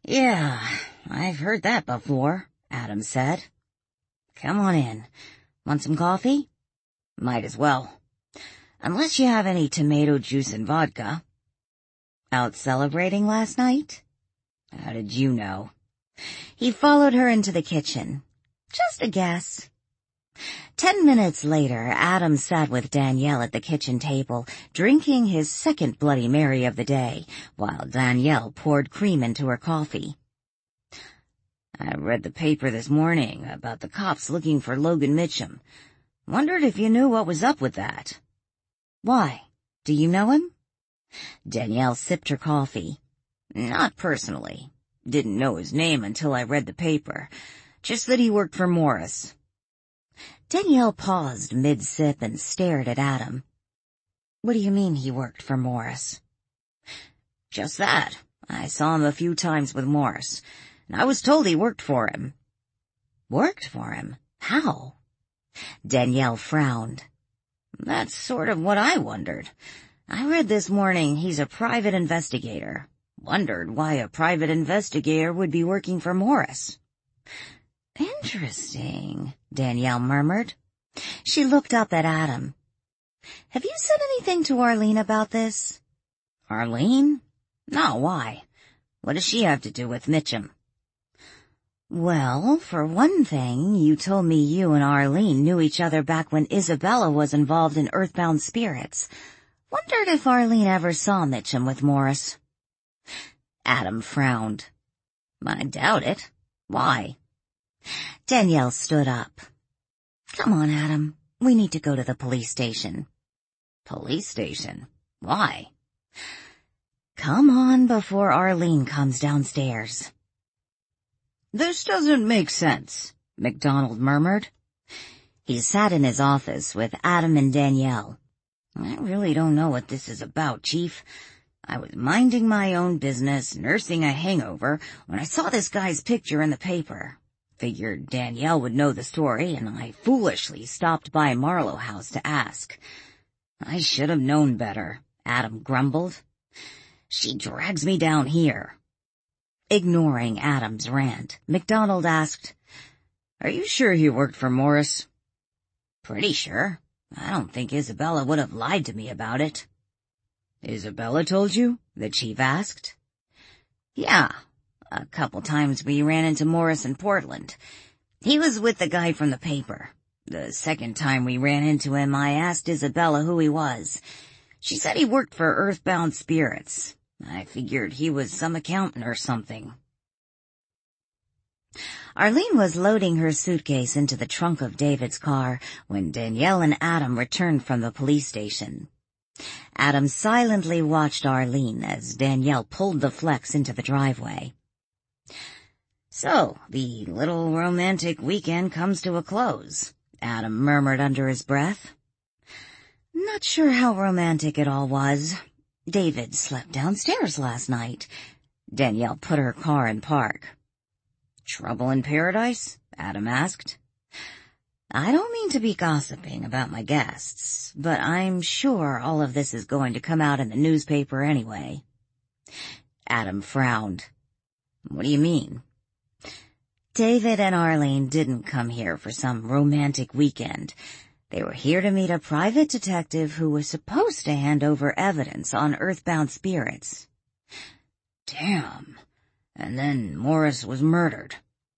Yeah, I've heard that before, Adam said. Come on in. Want some coffee? Might as well. Unless you have any tomato juice and vodka. Out celebrating last night? How did you know? He followed her into the kitchen. Just a guess. Ten minutes later, Adam sat with Danielle at the kitchen table, drinking his second Bloody Mary of the day, while Danielle poured cream into her coffee. I read the paper this morning about the cops looking for Logan Mitchum. Wondered if you knew what was up with that. Why? Do you know him? Danielle sipped her coffee. Not personally. Didn't know his name until I read the paper. Just that he worked for Morris. Danielle paused mid-sip and stared at Adam. What do you mean he worked for Morris? Just that. I saw him a few times with Morris, and I was told he worked for him. Worked for him? How? Danielle frowned. That's sort of what I wondered. I read this morning he's a private investigator. Wondered why a private investigator would be working for Morris. Interesting, Danielle murmured. She looked up at Adam. Have you said anything to Arlene about this? Arlene? No, why? What does she have to do with Mitchum? Well, for one thing, you told me you and Arlene knew each other back when Isabella was involved in Earthbound Spirits. Wondered if Arlene ever saw Mitchum with Morris. Adam frowned. I doubt it. Why? Danielle stood up. Come on, Adam. We need to go to the police station. Police station? Why? Come on before Arlene comes downstairs. This doesn't make sense, McDonald murmured. He sat in his office with Adam and Danielle. I really don't know what this is about, Chief. I was minding my own business, nursing a hangover, when I saw this guy's picture in the paper. Figured Danielle would know the story, and I foolishly stopped by Marlowe House to ask. I should have known better, Adam grumbled. She drags me down here. Ignoring Adam's rant, McDonald asked, Are you sure he worked for Morris? Pretty sure. I don't think Isabella would have lied to me about it. Isabella told you? The chief asked. Yeah. A couple times we ran into Morris in Portland. He was with the guy from the paper. The second time we ran into him, I asked Isabella who he was. She said he worked for Earthbound Spirits. I figured he was some accountant or something. Arlene was loading her suitcase into the trunk of David's car when Danielle and Adam returned from the police station. Adam silently watched Arlene as Danielle pulled the Flex into the driveway. So, the little romantic weekend comes to a close, Adam murmured under his breath. Not sure how romantic it all was. David slept downstairs last night. Danielle put her car in park. Trouble in paradise? Adam asked. I don't mean to be gossiping about my guests, but I'm sure all of this is going to come out in the newspaper anyway. Adam frowned. What do you mean? David and Arlene didn't come here for some romantic weekend. They were here to meet a private detective who was supposed to hand over evidence on Earthbound Spirits. Damn. And then Morris was murdered.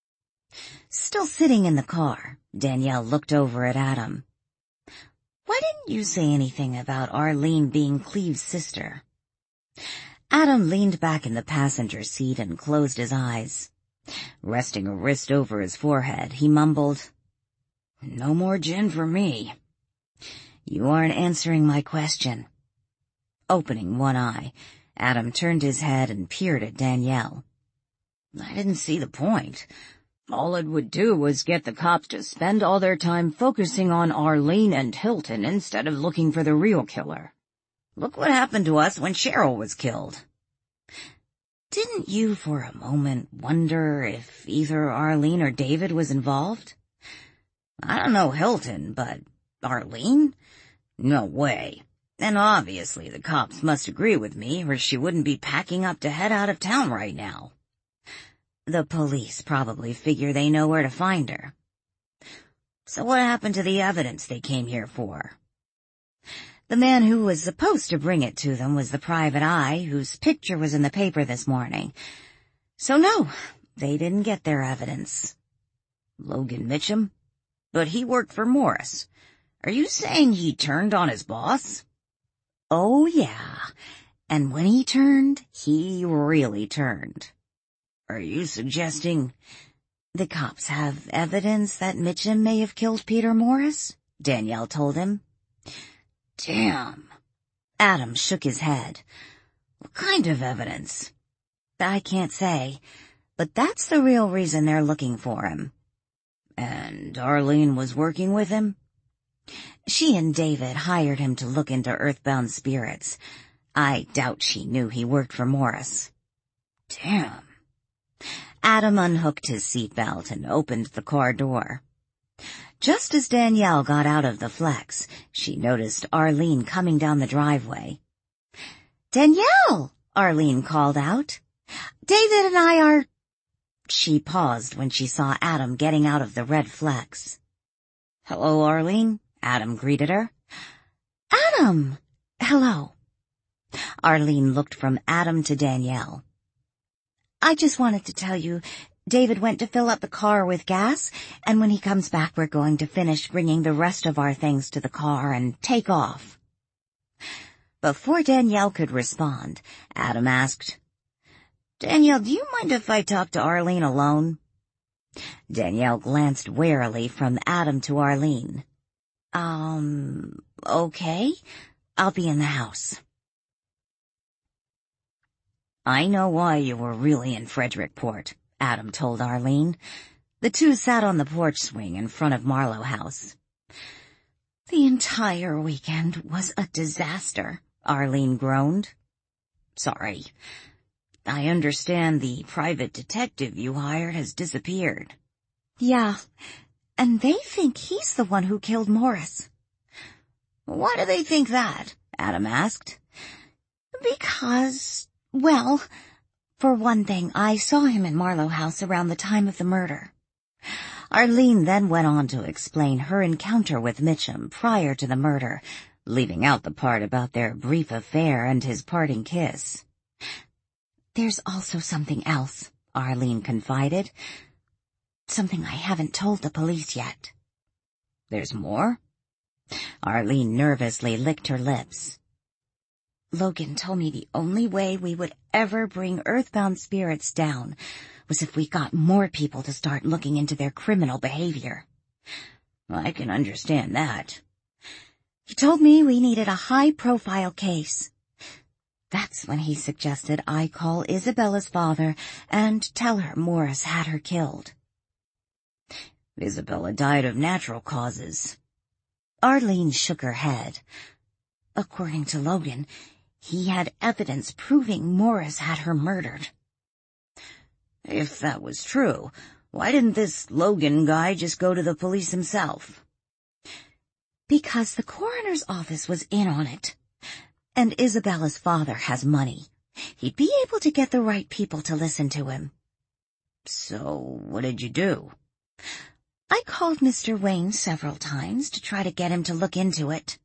Still sitting in the car, Danielle looked over at Adam. Why didn't you say anything about Arlene being Cleve's sister? Adam leaned back in the passenger seat and closed his eyes. Resting a wrist over his forehead, he mumbled, No more gin for me. You aren't answering my question. Opening one eye, Adam turned his head and peered at Danielle. I didn't see the point. All it would do was get the cops to spend all their time focusing on Arlene and Hilton instead of looking for the real killer. Look what happened to us when Cheryl was killed. Didn't you for a moment wonder if either Arlene or David was involved? I don't know Hilton, but Arlene? No way. And obviously the cops must agree with me or she wouldn't be packing up to head out of town right now. The police probably figure they know where to find her. So what happened to the evidence they came here for? The man who was supposed to bring it to them was the private eye whose picture was in the paper this morning. So no, they didn't get their evidence. Logan Mitchum? But he worked for Morris. Are you saying he turned on his boss? Oh yeah, and when he turned, he really turned. Are you suggesting the cops have evidence that Mitchum may have killed Peter Morris? Danielle told him. Damn. Adam shook his head. What kind of evidence? I can't say, but that's the real reason they're looking for him. And Arlene was working with him? She and David hired him to look into earthbound spirits. I doubt she knew he worked for Morris. Damn. Adam unhooked his seatbelt and opened the car door. Just as Danielle got out of the Flex, she noticed Arlene coming down the driveway. "Danielle!" Arlene called out. "David and I are—" She paused when she saw Adam getting out of the red Flex. "Hello, Arlene," Adam greeted her. "Adam!" "Hello." Arlene looked from Adam to Danielle. "I just wanted to tell you, David went to fill up the car with gas, and when he comes back we're going to finish bringing the rest of our things to the car and take off." Before Danielle could respond, Adam asked, "Danielle, do you mind if I talk to Arlene alone?" Danielle glanced warily from Adam to Arlene. Um, okay. I'll be in the house." "I know why you were really in Frederickport," Adam told Arlene. The two sat on the porch swing in front of Marlowe House. "The entire weekend was a disaster," Arlene groaned. "Sorry. I understand the private detective you hired has disappeared." "Yeah, and they think he's the one who killed Morris." "Why do they think that?" Adam asked. "Because, well, for one thing, I saw him in Marlowe House around the time of the murder." Arlene then went on to explain her encounter with Mitchum prior to the murder, leaving out the part about their brief affair and his parting kiss. "There's also something else," Arlene confided. "Something I haven't told the police yet." "There's more?" Arlene nervously licked her lips. "Logan told me the only way we would ever bring earthbound spirits down was if we got more people to start looking into their criminal behavior." "I can understand that." "He told me we needed a high-profile case. That's when he suggested I call Isabella's father and tell her Morris had her killed." "Isabella died of natural causes." Arlene shook her head. "According to Logan, he had evidence proving Morris had her murdered." "If that was true, why didn't this Logan guy just go to the police himself?" "Because the coroner's office was in on it. And Isabella's father has money. He'd be able to get the right people to listen to him." "So what did you do?" "I called Mister Wayne several times to try to get him to look into it."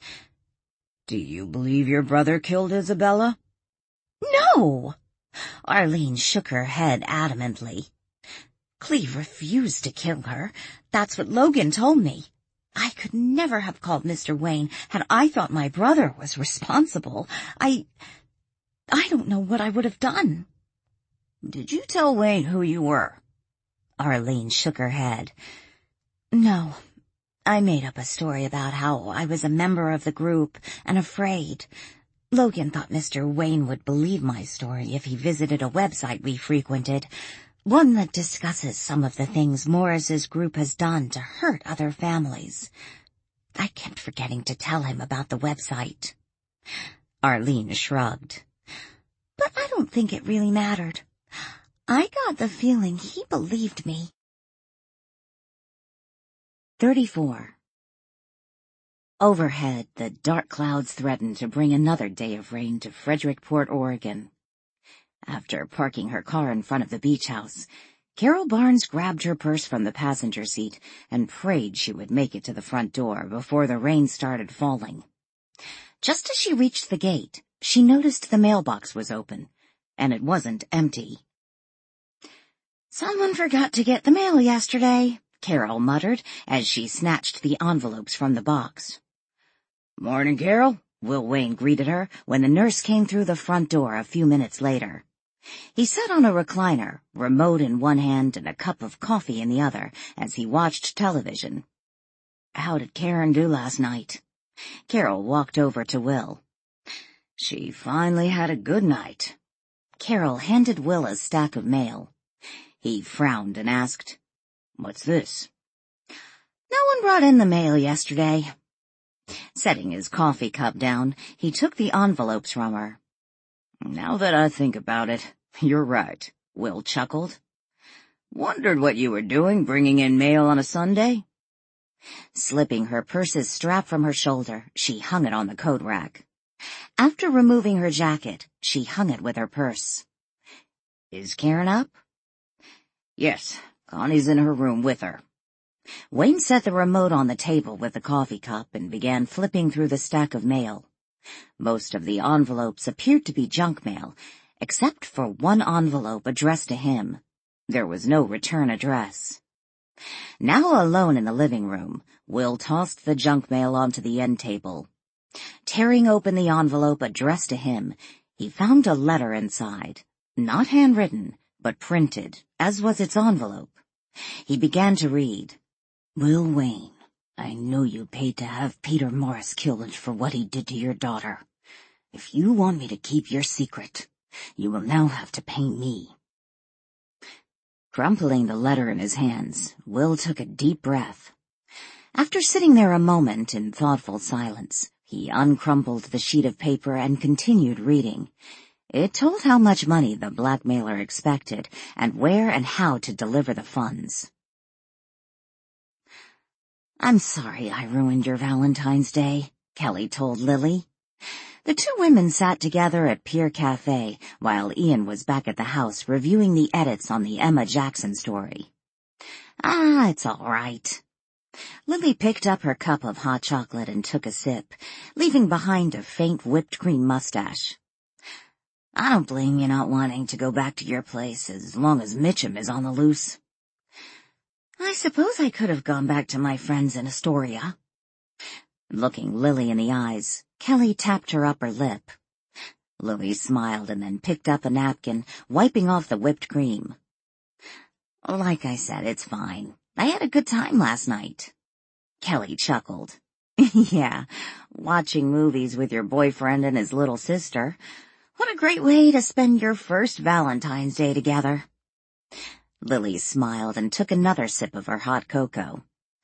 "Do you believe your brother killed Isabella?" "No!" Arlene shook her head adamantly. "Cleve refused to kill her. That's what Logan told me. I could never have called Mister Wayne had I thought my brother was responsible. I... I don't know what I would have done." "Did you tell Wayne who you were?" Arlene shook her head. "No. I made up a story about how I was a member of the group and afraid. Logan thought Mister Wayne would believe my story if he visited a website we frequented, one that discusses some of the things Morris's group has done to hurt other families. I kept forgetting to tell him about the website." Arlene shrugged. "But I don't think it really mattered. I got the feeling he believed me." thirty-four. Overhead, the dark clouds threatened to bring another day of rain to Frederickport, Oregon. After parking her car in front of the beach house, Carol Barnes grabbed her purse from the passenger seat and prayed she would make it to the front door before the rain started falling. Just as she reached the gate, she noticed the mailbox was open, and it wasn't empty. "Someone forgot to get the mail yesterday," Carol muttered as she snatched the envelopes from the box. "Morning, Carol," Will Wayne greeted her when the nurse came through the front door a few minutes later. He sat on a recliner, remote in one hand and a cup of coffee in the other, as he watched television. "How did Karen do last night?" Carol walked over to Will. "She finally had a good night." Carol handed Will a stack of mail. He frowned and asked, "What's this?" "No one brought in the mail yesterday." Setting his coffee cup down, he took the envelopes from her. "Now that I think about it, you're right," Will chuckled. "Wondered what you were doing bringing in mail on a Sunday." Slipping her purse's strap from her shoulder, she hung it on the coat rack. After removing her jacket, she hung it with her purse. "Is Karen up?" "Yes, Connie's in her room with her." Wayne set the remote on the table with the coffee cup and began flipping through the stack of mail. Most of the envelopes appeared to be junk mail, except for one envelope addressed to him. There was no return address. Now alone in the living room, Will tossed the junk mail onto the end table. Tearing open the envelope addressed to him, he found a letter inside, not handwritten, but printed, as was its envelope. He began to read, "Will Wayne, I know you paid to have Peter Morris killed for what he did to your daughter. If you want me to keep your secret, you will now have to pay me." Crumpling the letter in his hands, Will took a deep breath. After sitting there a moment in thoughtful silence, he uncrumpled the sheet of paper and continued reading. It told how much money the blackmailer expected and where and how to deliver the funds. "I'm sorry I ruined your Valentine's Day," Kelly told Lily. The two women sat together at Pier Cafe while Ian was back at the house reviewing the edits on the Emma Jackson story. "Ah, it's all right." Lily picked up her cup of hot chocolate and took a sip, leaving behind a faint whipped cream mustache. "I don't blame you not wanting to go back to your place as long as Mitchum is on the loose." "I suppose I could have gone back to my friends in Astoria." Looking Lily in the eyes, Kelly tapped her upper lip. Lily smiled and then picked up a napkin, wiping off the whipped cream. "Like I said, it's fine. I had a good time last night." Kelly chuckled. "Yeah, watching movies with your boyfriend and his little sister. What a great way to spend your first Valentine's Day together." Lily smiled and took another sip of her hot cocoa.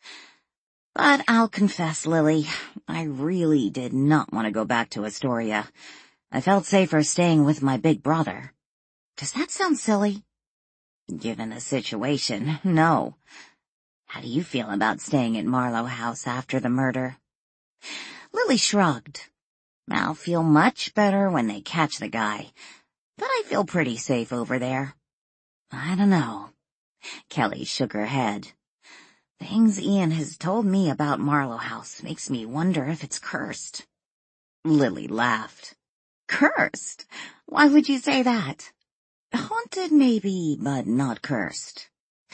"But I'll confess, Lily, I really did not want to go back to Astoria. I felt safer staying with my big brother." "Does that sound silly?" "Given the situation, no. How do you feel about staying at Marlowe House after the murder?" Lily shrugged. "I'll feel much better when they catch the guy, but I feel pretty safe over there." "I don't know." Kelly shook her head. "Things Ian has told me about Marlowe House makes me wonder if it's cursed." Lily laughed. "Cursed? Why would you say that?" "Haunted, maybe, but not cursed.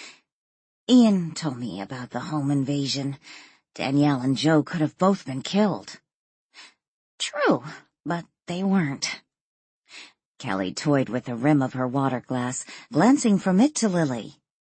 Ian told me about the home invasion. Danielle and Joe could have both been killed." "True, but they weren't." Kelly toyed with the rim of her water glass, glancing from it to Lily.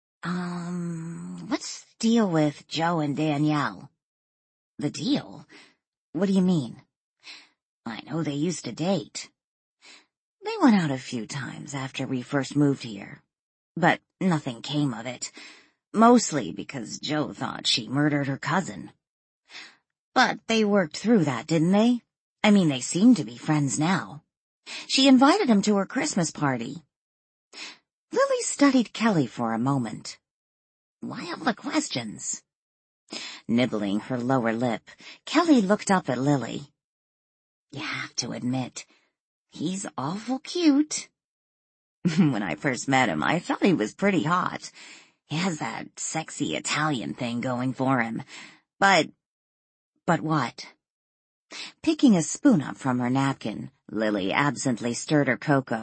Um, what's the deal with Joe and Danielle?" "The deal? What do you mean?" "I know they used to date. They went out a few times after we first moved here, but nothing came of it, mostly because Joe thought she murdered her cousin." "But they worked through that, didn't they? I mean, they seem to be friends now. She invited him to her Christmas party." Lily studied Kelly for a moment. "Why all the questions?" Nibbling her lower lip, Kelly looked up at Lily. "You have to admit, he's awful cute." When I first met him, I thought he was pretty hot. He has that sexy Italian thing going for him. But... But what? Picking a spoon up from her napkin, Lily absently stirred her cocoa.